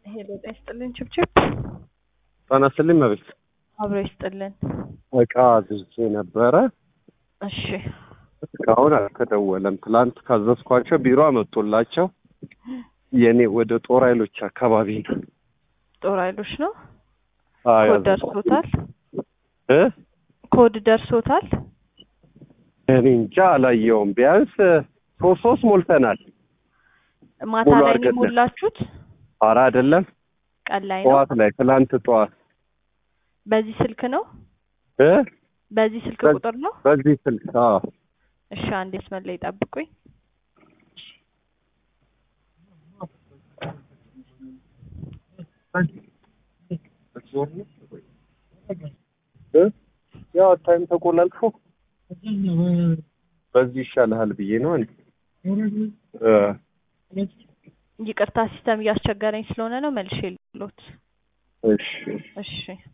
ሄሎ ጤስጥልን ችብችብ ጣናስልኝ ማለት አብሮ ይስጥልን። እቃ አዝዤ ነበረ። እሺ እስካሁን አልተደወለም። ትላንት ካዘዝኳቸው ቢሮ አመጡላቸው። የኔ ወደ ጦር ኃይሎች አካባቢ ነው። ጦር ኃይሎች ነው። አይ ኮድ ደርሶታል? እ ኮድ ደርሶታል? እኔ እንጃ አላየውም። ቢያንስ ሶስት ሞልተናል። ማታ ላይ ነው ሞላችሁት? ኧረ አይደለም፣ ቀን ላይ ነው። ጠዋት ላይ ትላንት ጠዋት። በዚህ ስልክ ነው? በዚህ ስልክ ቁጥር ነው? በዚህ ስልክ። አዎ። እሺ አንዴ ስመለይ ጠብቁኝ። ያው ታይም ተቆላልፎ በዚህ ይሻልሃል ብዬ ነው እንዴ? ይቅርታ ሲስተም እያስቸገረኝ ስለሆነ ነው መልሼ ልሎት። እሺ እሺ